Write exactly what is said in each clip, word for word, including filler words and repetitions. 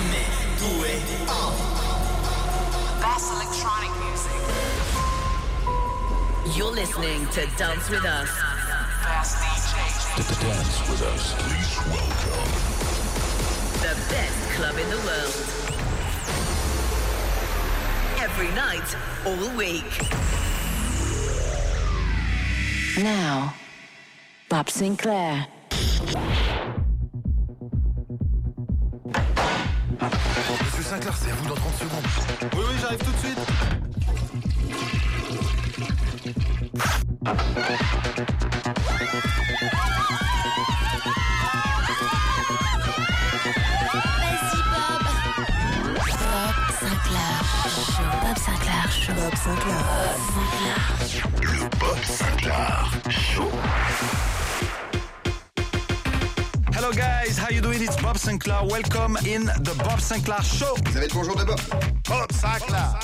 me do it all. Best electronic music. You're listening to Dance With Us. Best D J. To dance with us, please welcome the best club in the world. Every night, all week. Now, Bob Sinclair. Monsieur Sinclair, c'est à vous dans trente secondes. Oui, oui, j'arrive tout de suite. Bob Sinclair Show. Bob Sinclair. Bob Sinclair. le Bob Sinclair Show. Hello guys, how you doing? It's Bob Sinclair. Welcome in the Bob Sinclair Show. Vous avez le bonjour de Bob. Bob Sinclair.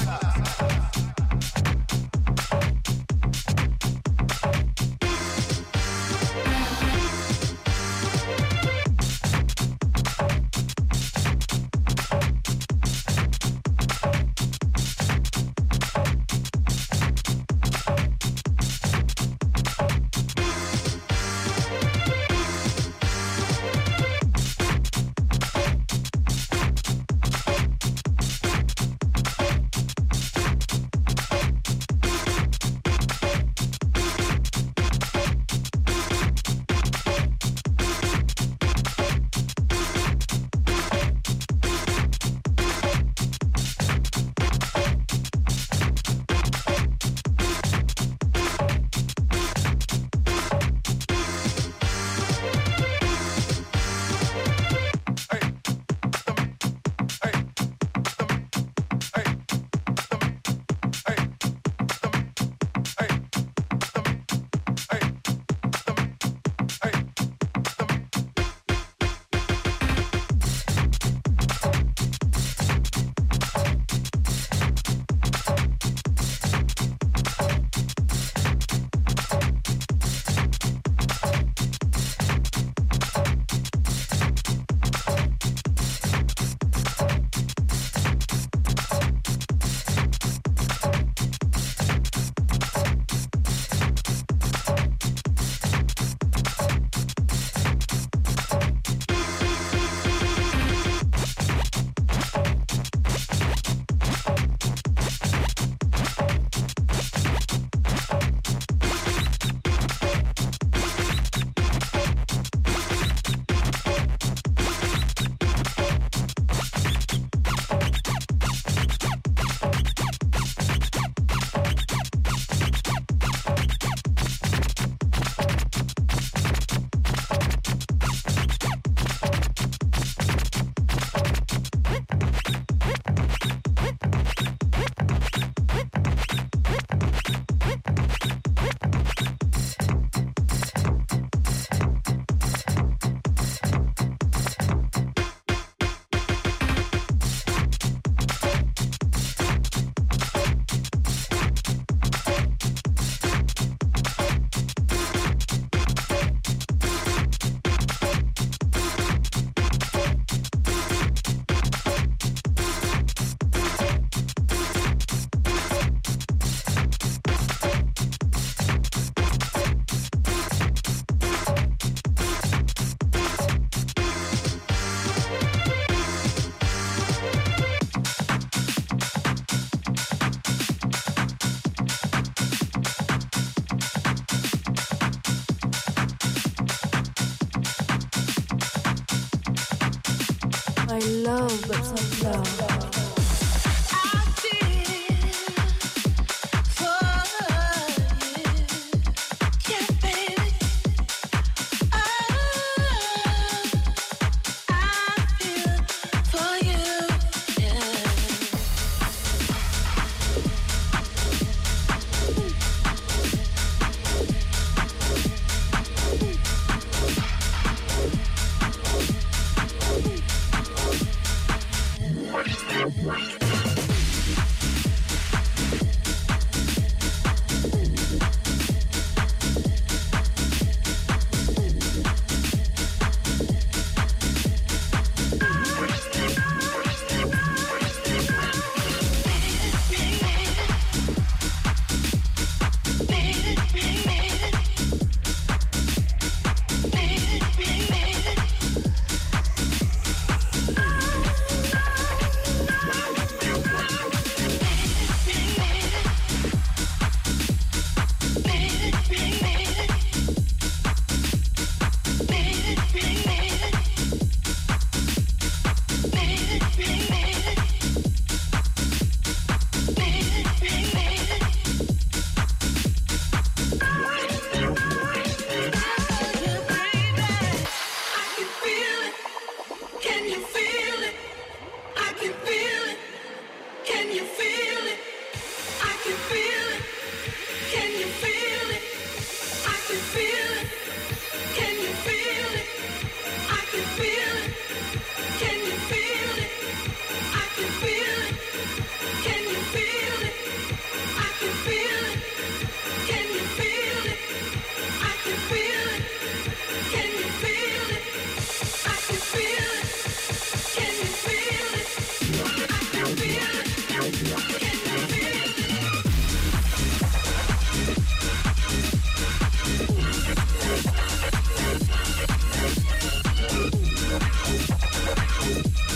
I love Bob Sinclair.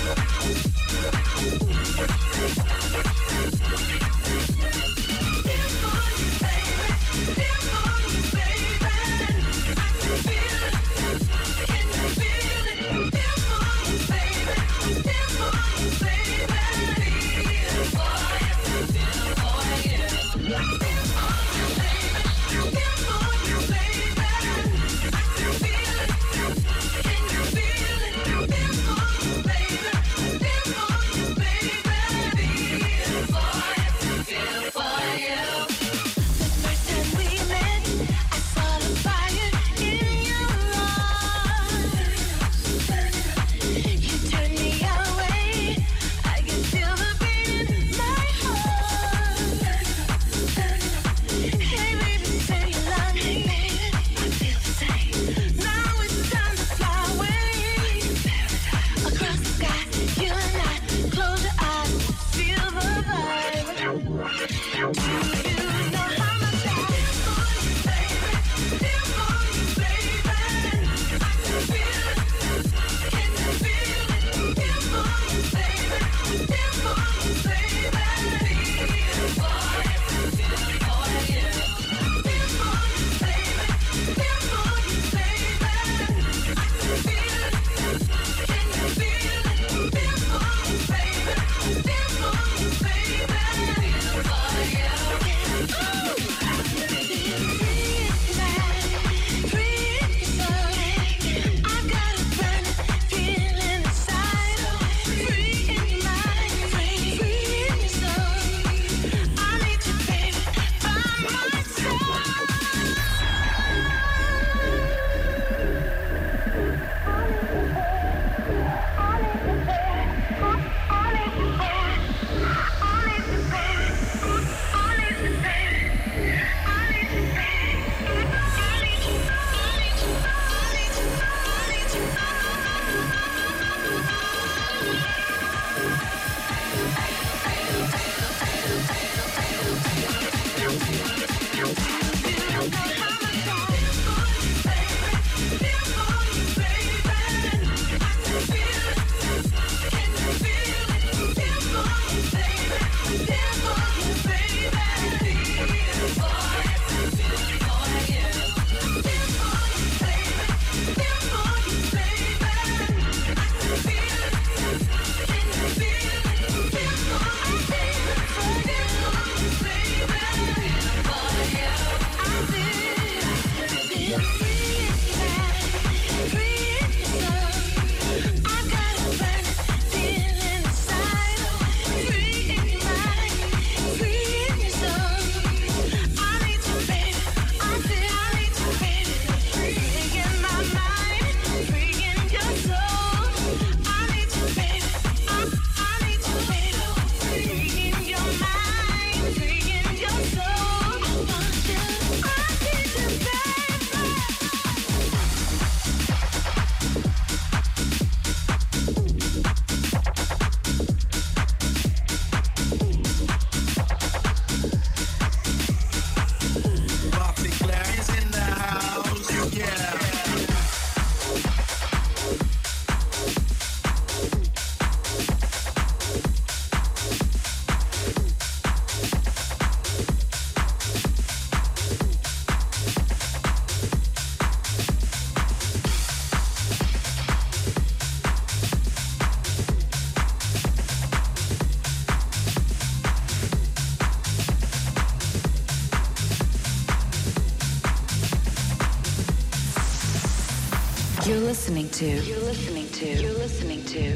You're listening to. You're listening to. You're listening to.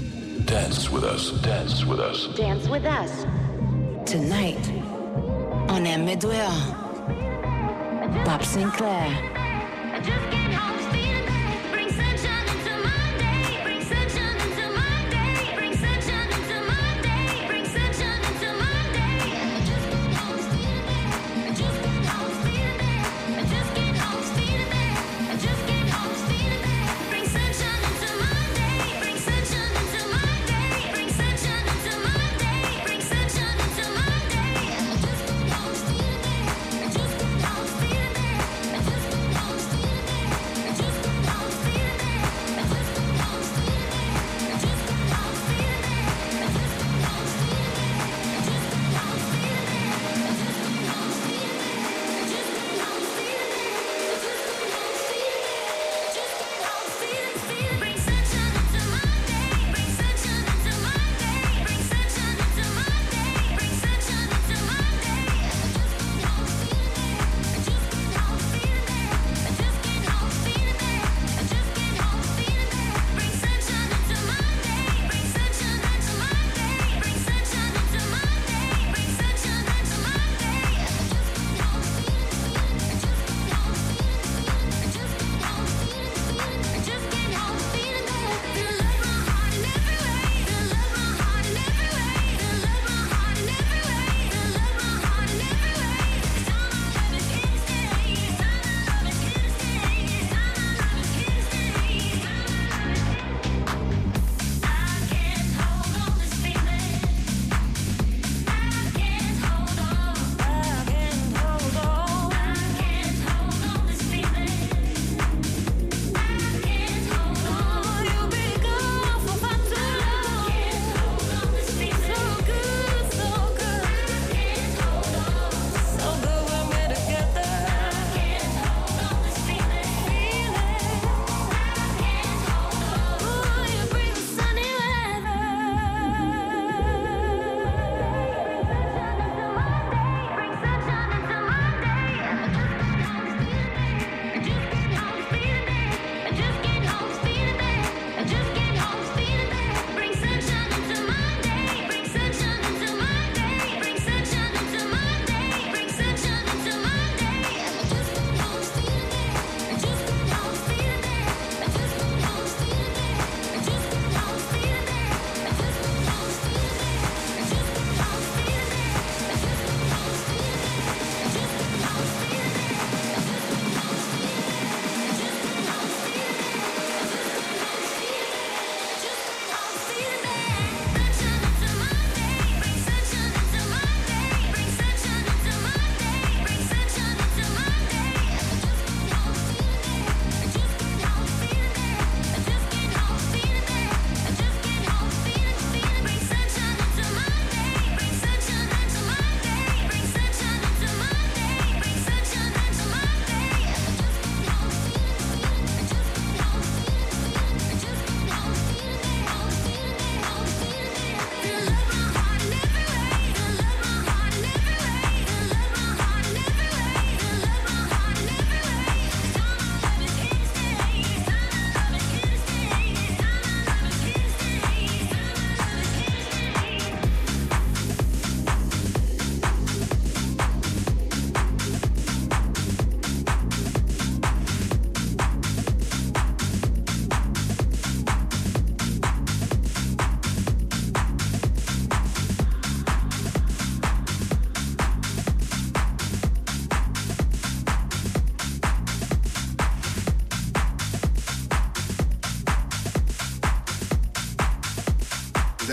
Dance with us. Dance with us. Dance with us. Tonight, on aime dehors. Bob Sinclair.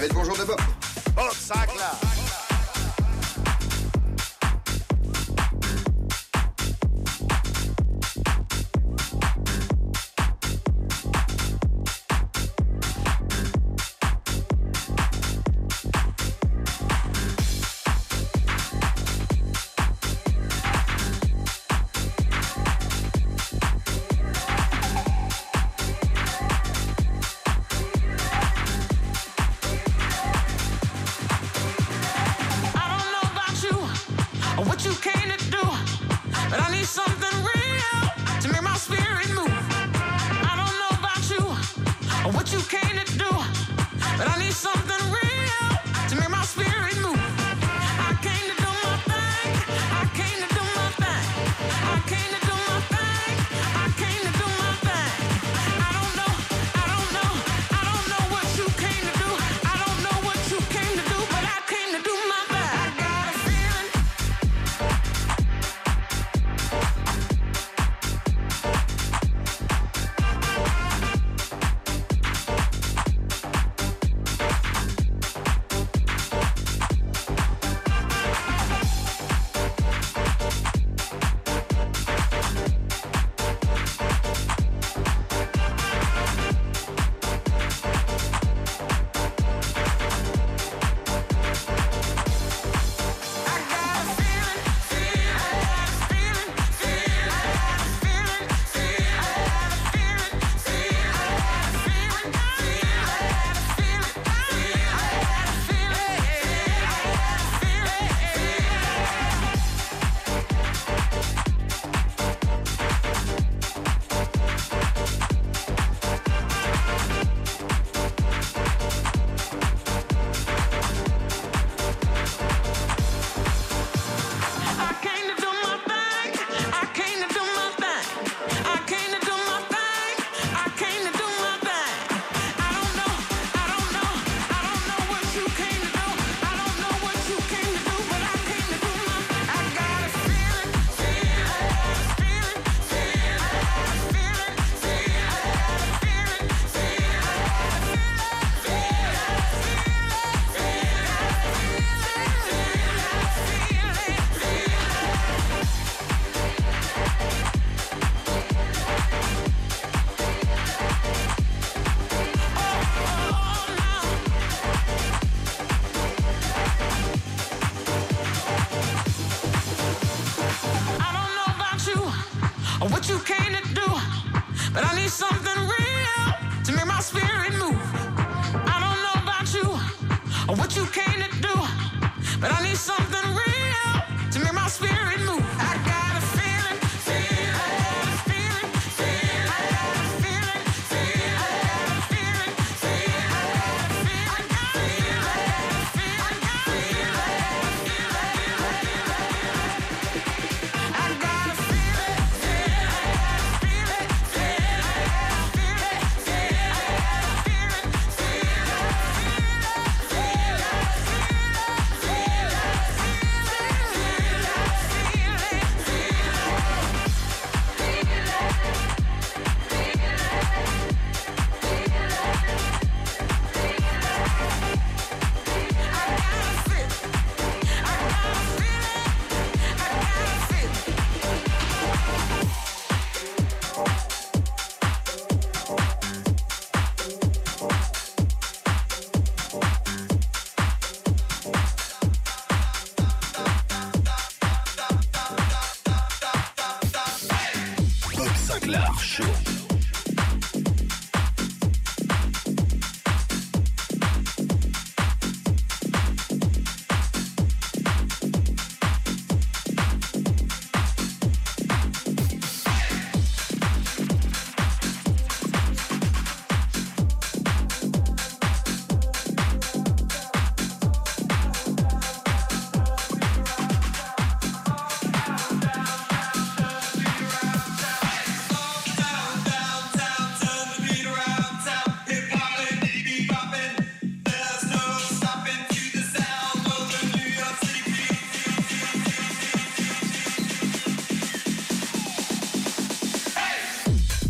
avez le bonjour de Bob. Bob Sinclair.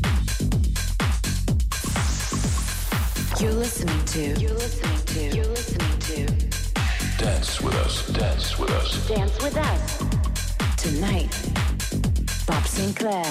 You're listening to. You're listening to. You're listening Dance with us, dance with us. Dance with us. Tonight, Bob Sinclair.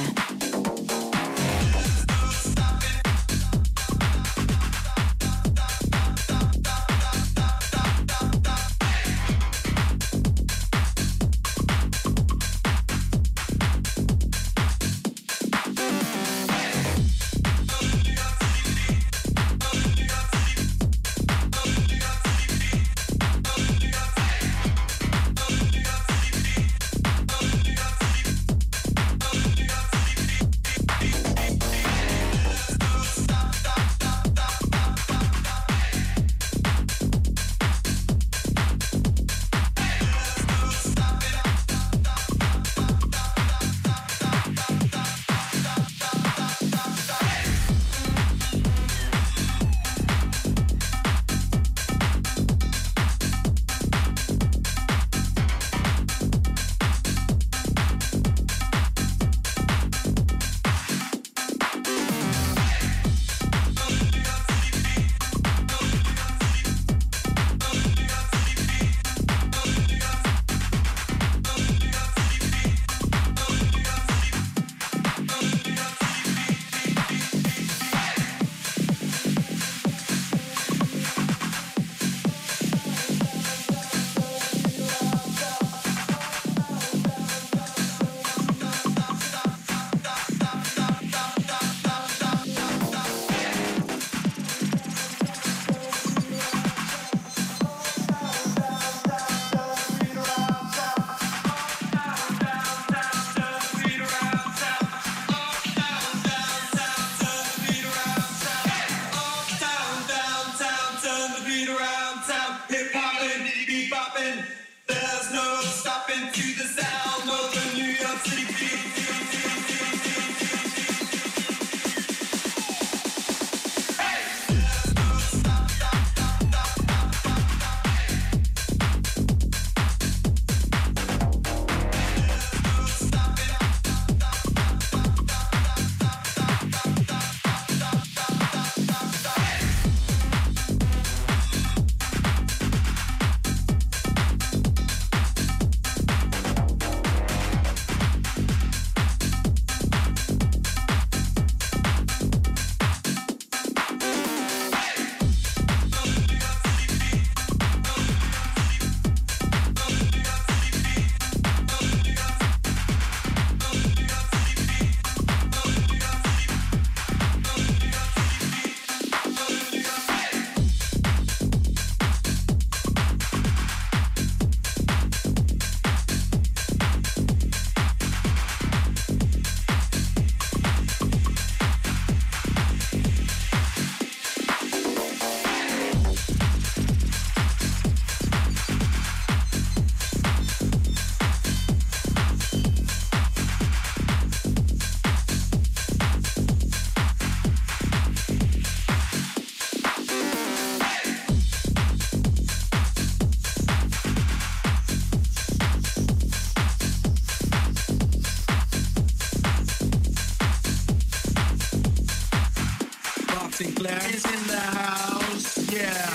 Sinclair is in the house, yeah.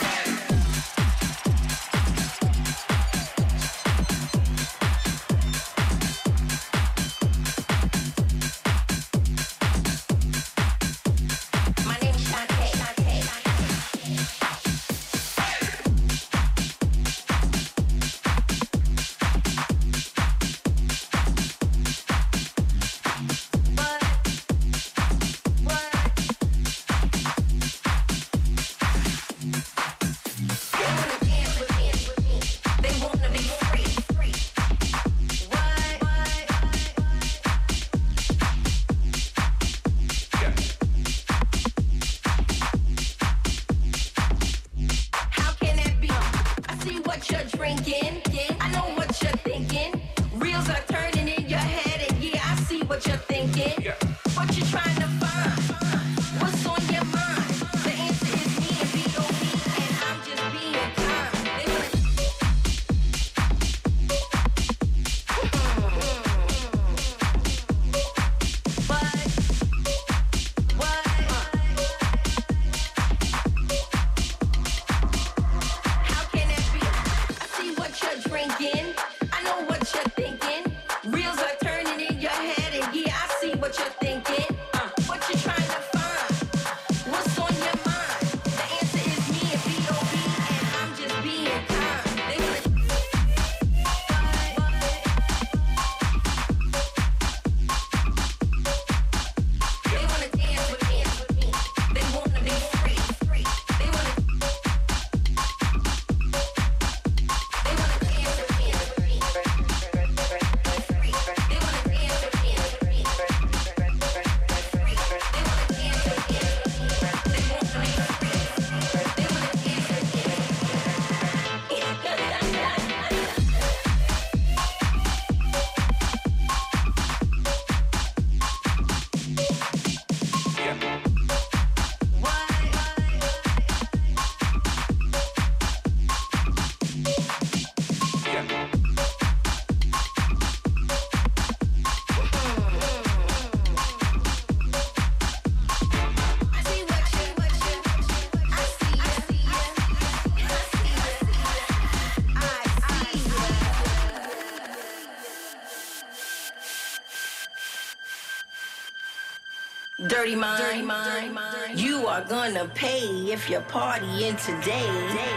dirty mind. Dirty mind. You are gonna pay if you're partying today.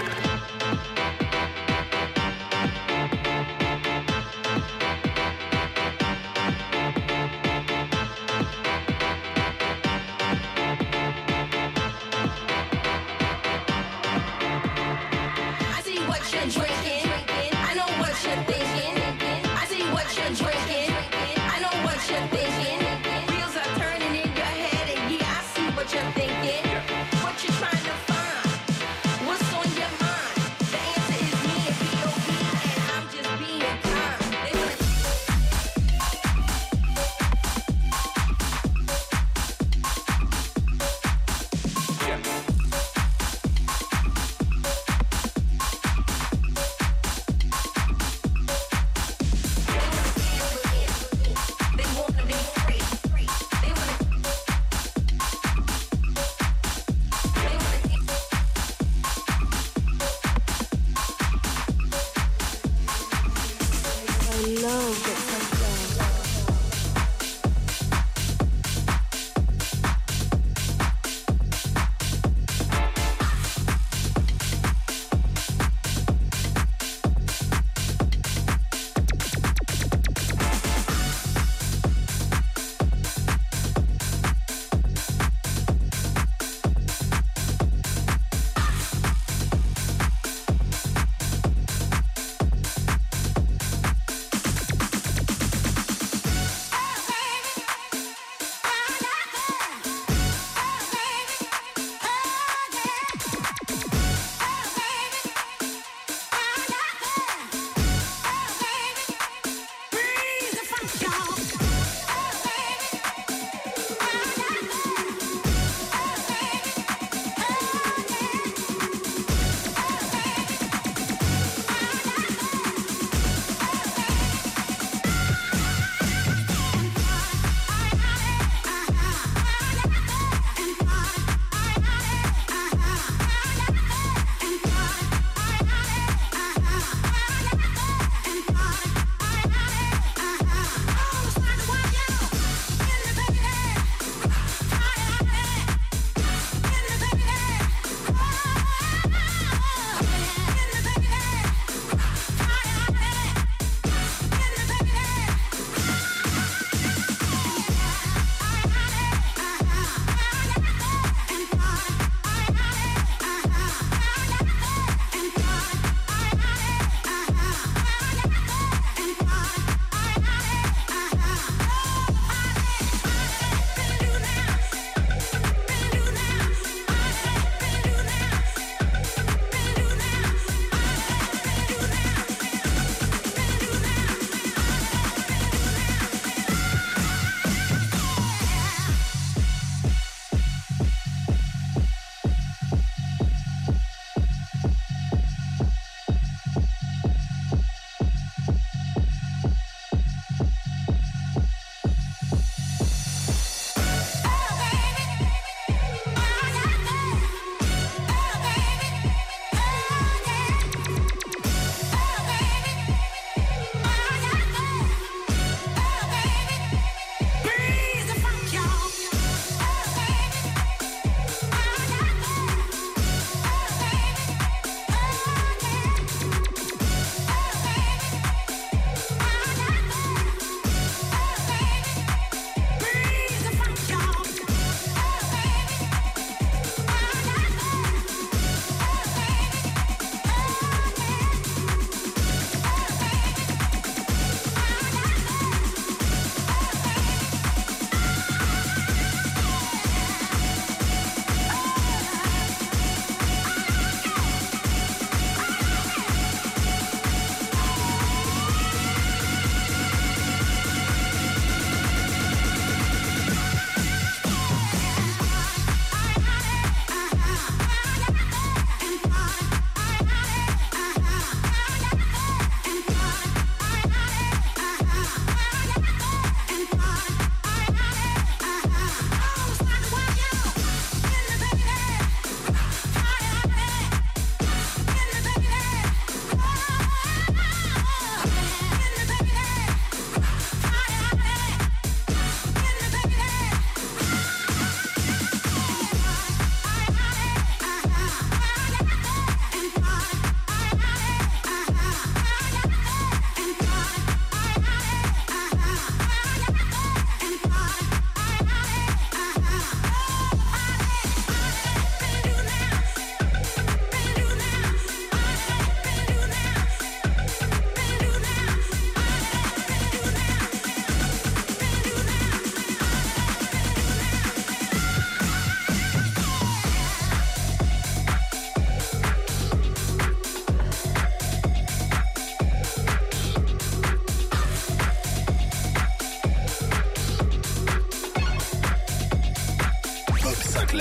I see what you're drinking. I know what you're thinking. I see what you're drinking. I know what you're thinking. Wheels are turning in your head, and yeah, I see what you're thinking. What you're trying to find. What's on your mind? The answer is me and B O B, and I'm just being kind.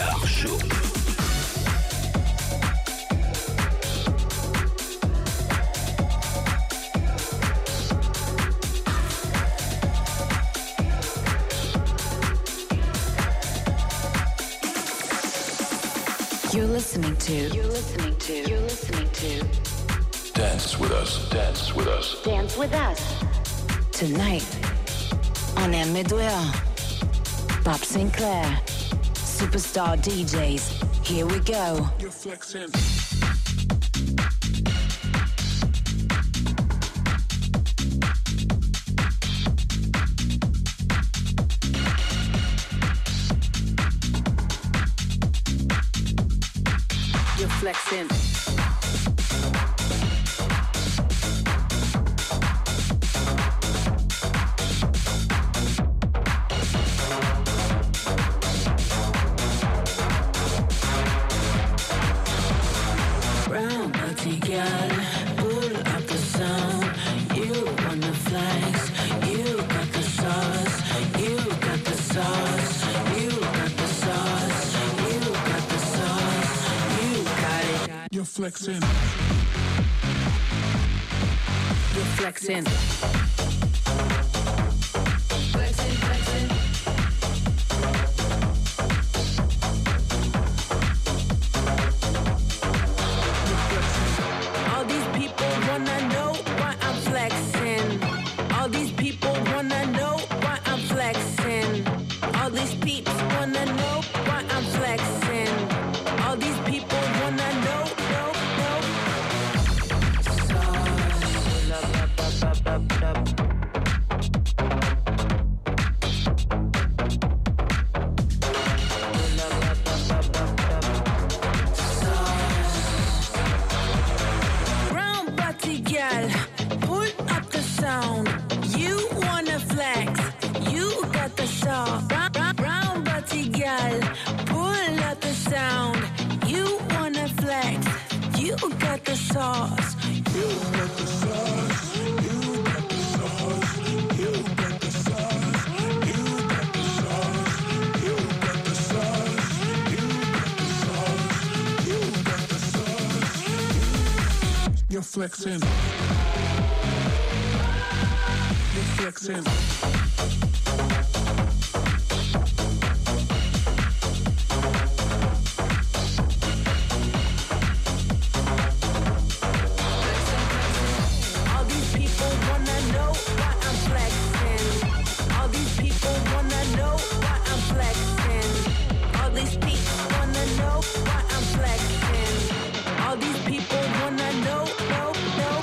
Clark Show. You're listening to. You're listening to. You're listening to. Dance with us. Dance with us. Dance with us. Tonight on M Midway. Bob Sinclair. Superstar D Js. Here we go. You're flexing. You're flexing. Brown body girl, pull up the sound. You wanna flex, you got the sauce, you got the sauce, you got the sauce, you got the sauce, you got it. You're flexing. You're flexing. Flexing, flexing. All these people wanna know why I'm flexing. All these people wanna know why I'm flexing. All these peeps wanna know why I'm flexing. All these people wanna know, know, know. Sauce. Up, up, up, up, up, up. Brown body gal, pull up the sound. You wanna flex, you got the sauce. Brown, brown, brown body gal, pull up the sound. You wanna flex, you got the sauce. You got the sauce. You got the sauce. You got the sauce. You got the sauce. You got the sauce. You got the sauce. You got the sauce. You're flexing. You're flexing. All these people wanna know why I'm flexing. All these people wanna know why I'm flexing. All these people wanna know why I'm flexing. All these people wanna know, know, know.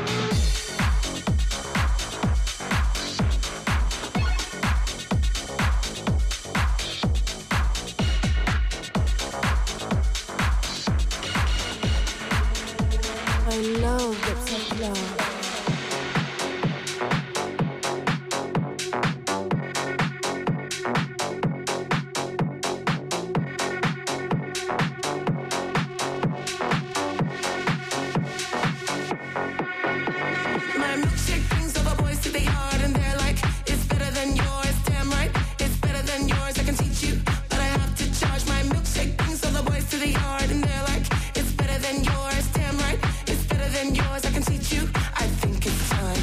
I love Bob Sinclair. My milkshake brings all the boys to the yard and they're like, it's better than yours, damn right, it's better than yours, I can teach you, but I have to charge. My milkshake brings all the boys to the yard and they're like, it's better than yours, damn right, it's better than yours, I can teach you, I think it's time.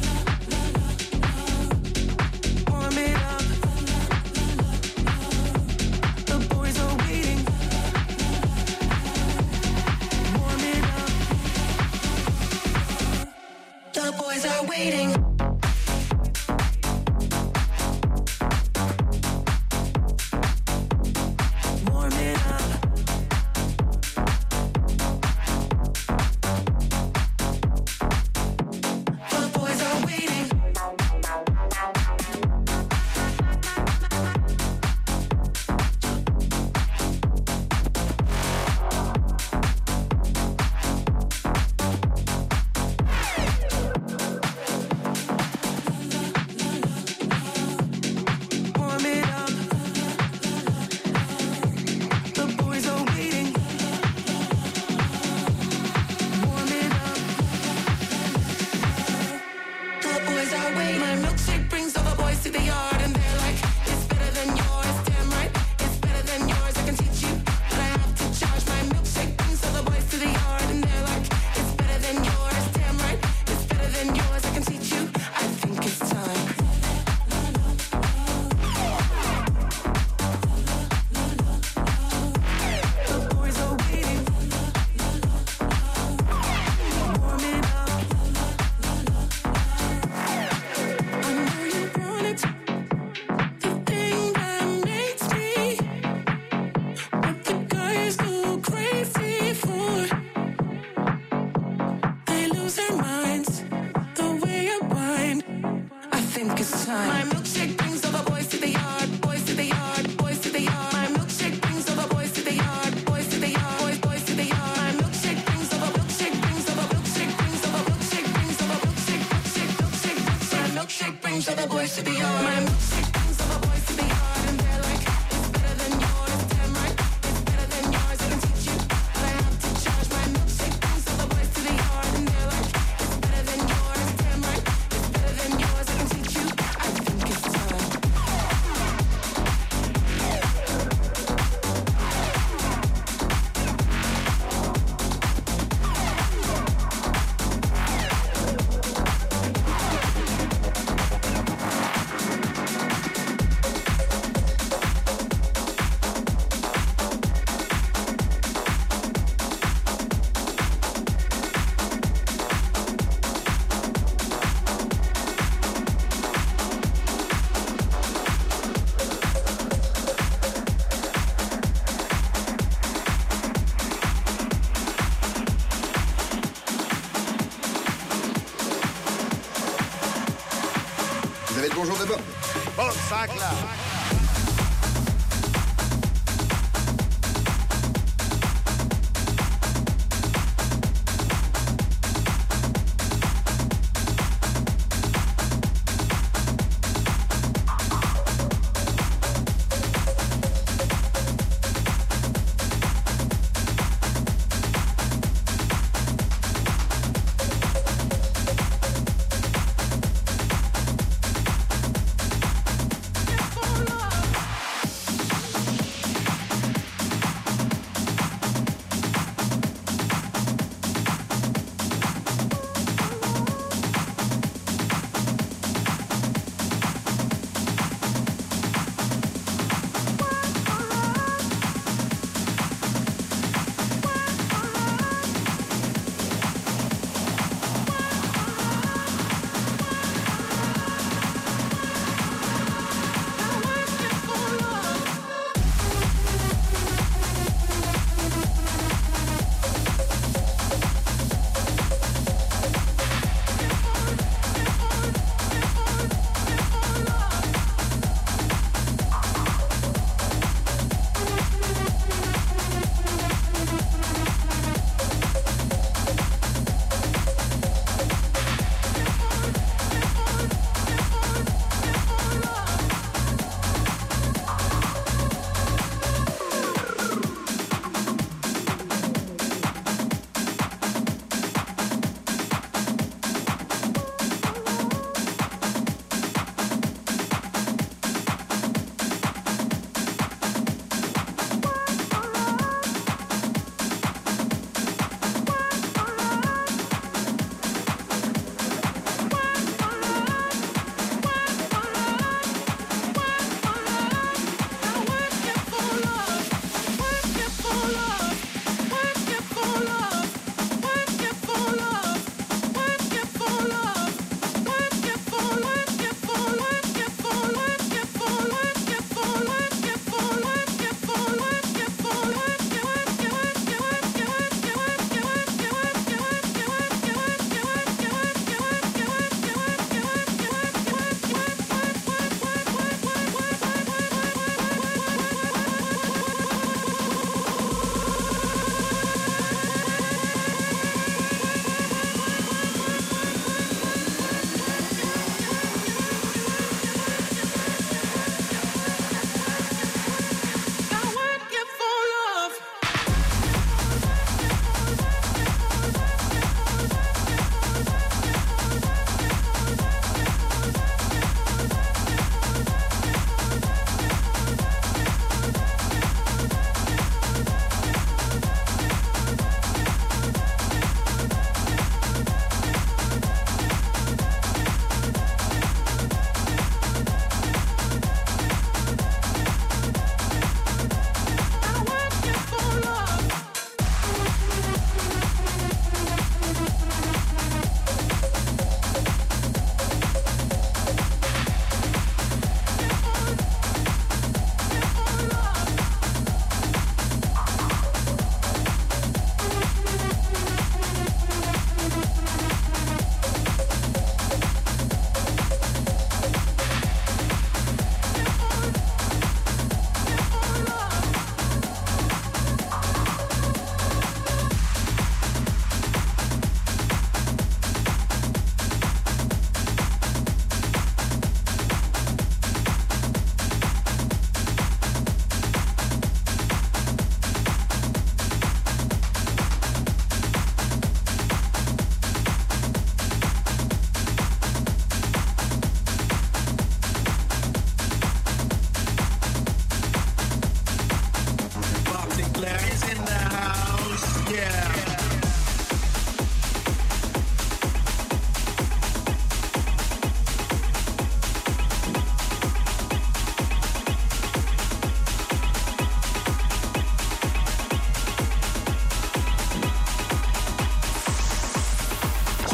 Warm it up, the boys are waiting. Warm it up, the boys are waiting. Warm it up. The boys are waiting. lose our minds. The way you whine, I think it's time. My milkshake brings all the boys to the yard, boys to the yard, boys to the yard. My milkshake brings all the boys to the yard, boys to the yard, boys, boys to the yard. My milkshake brings all the milkshake brings all the milkshake brings all the milkshake brings all the milkshake, milkshake, milkshake, milkshake. My milkshake brings all the boys to the yard. My milkshake brings all the boys to the yard, and they're like, it's better than yours, damn right, it's better than yours. I can teach you, but I have to charge. My milkshake brings all the boys to the yard, and they're like, it's better than yours, damn right, it's better than yours. I can teach you. I think it's time. Vous avez le bonjour de Bob. Bob Sinclair. Follow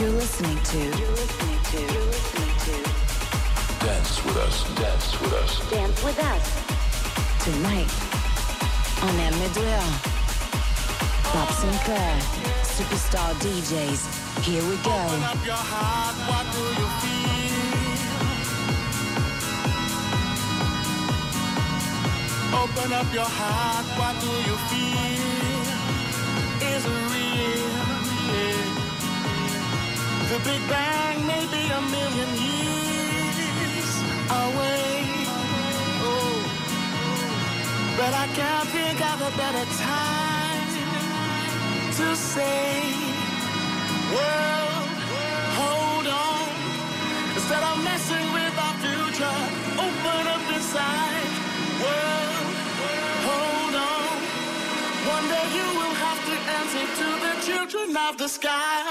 You're listening to. You're listening to. You're listening to. Dance with us, dance with us. Dance with us. Tonight on M Midway. Bob Sinclair, Superstar D Js. Here we go. Open up your heart, what do you feel? Open up your heart, what do you feel? Is it real? Yeah. The Big Bang may be a million years away. Oh, but I can't think of a better time to say, world, hold on. Instead of messing with our future, open up inside. World, hold on. One day you will have to answer to the children of the sky.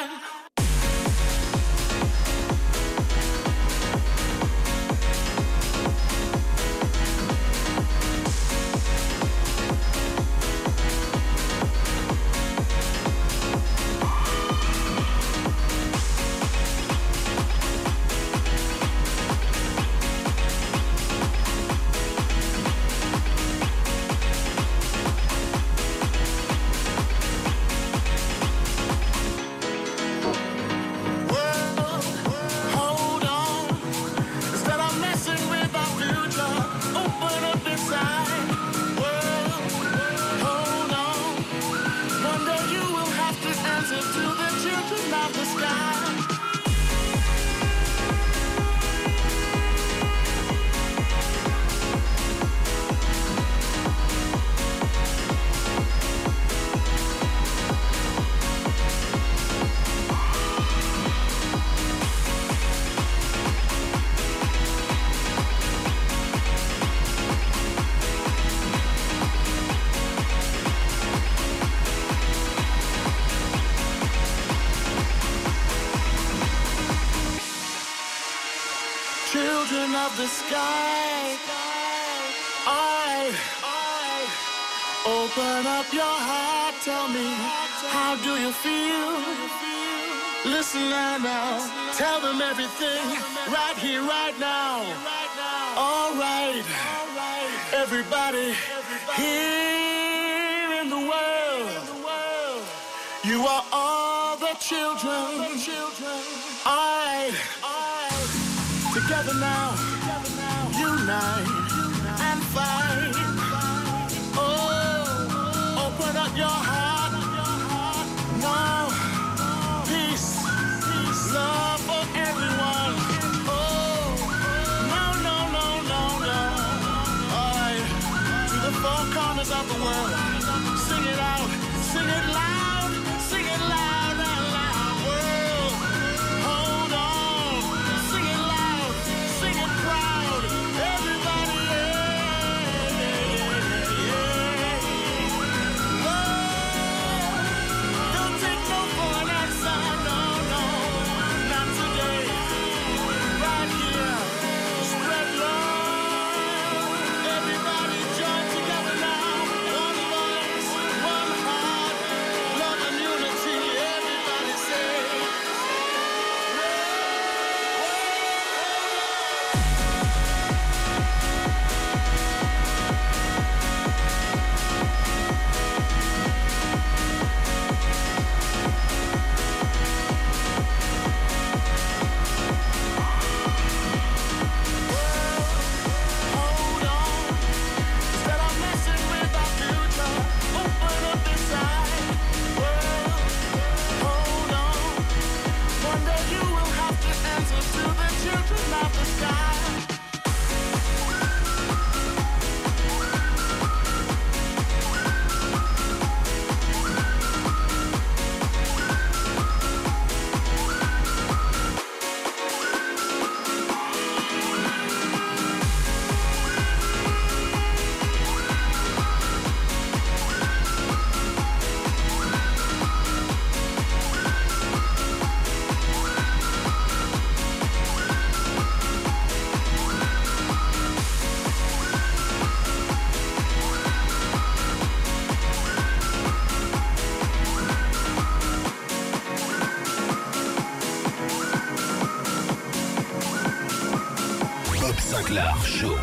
Of the sky, I, I open up your heart. Tell me, how do you feel? Listen now, tell them everything right here, right now. All right, everybody here in the world, you are all the children. I, together now. Unite and fight. Oh, open up your heart. Now, peace, love for everyone. Oh, no, no, no, no, no. All right, to the four corners of the world. Sing it out, sing it loud, sing it loud and loud. World, hold on, sing it loud, sing it proud. Everybody, yeah, yeah, yeah. Love, don't take no for an answer, no, no, not today. Right here, spread love. Everybody join together now. One voice, one heart, love and unity. Everybody say, hold on. Instead of messing with our future, open up inside. World, hold on. One day you will have to answer to the children of the sky. Sinclair Show.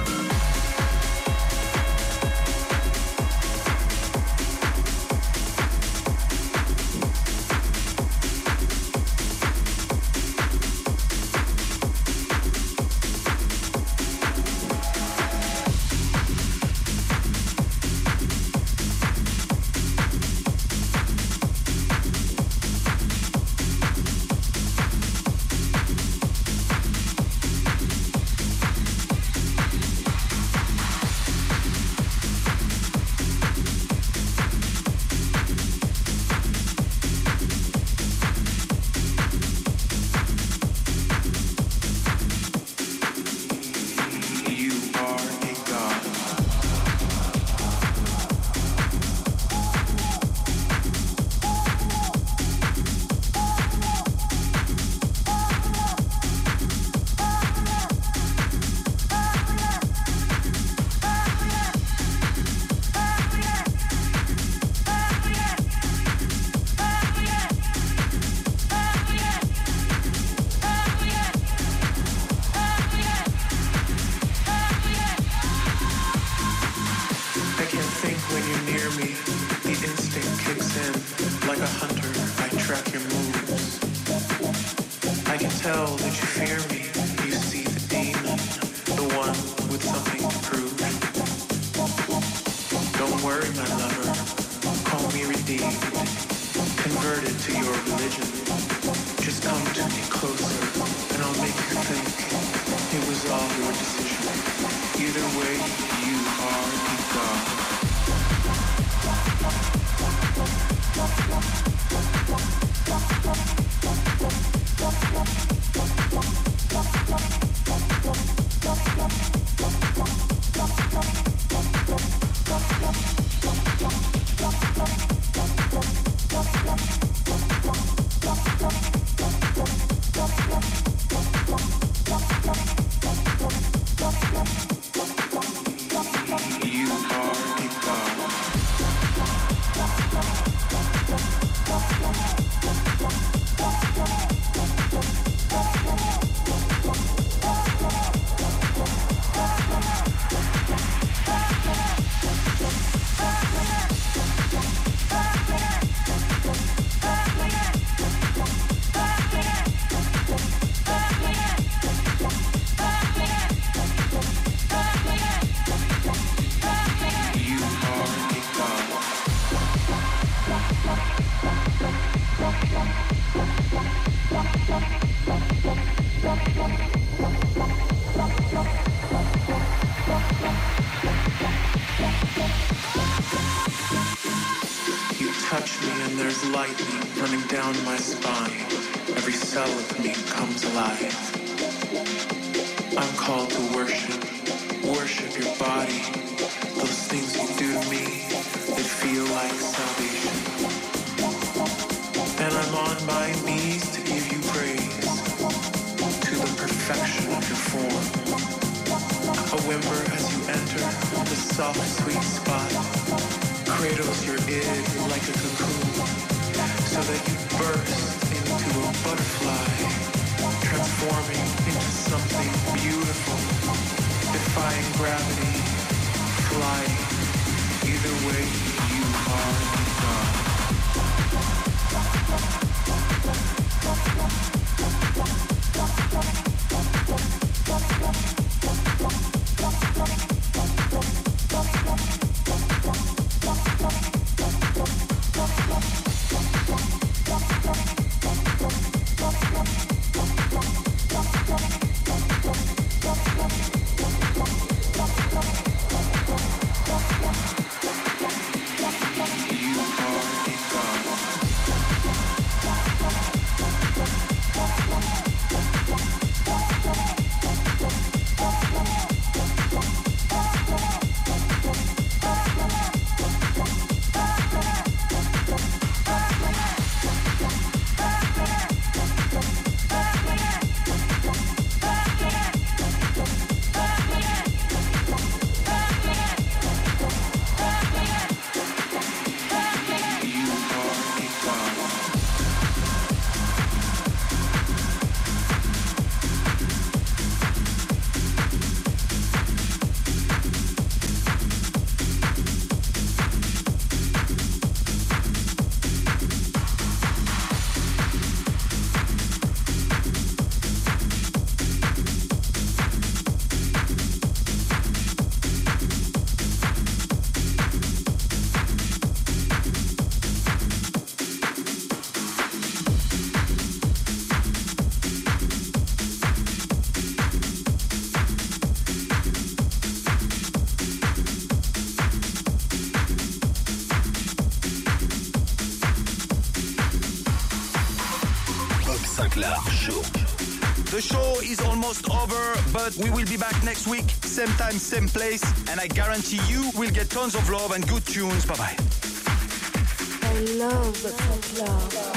Sinclair Show. The show is almost over, but we will be back next week, same time, same place, and I guarantee you will get tons of love and good tunes. Bye-bye. I love the Sinclair.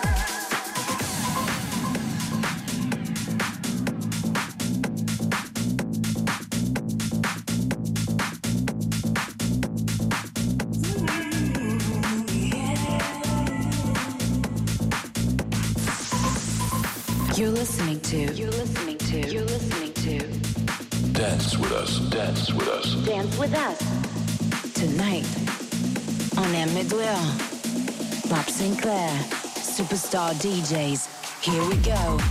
You're listening to, you're listening to, you're listening to Dance with us, dance with us. Dance with us. Tonight, on M deux, Bob Sinclair, Superstar D Js. Here we go.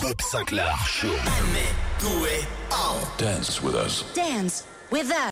Bob Sinclair Show. Dance with us. Dance with us.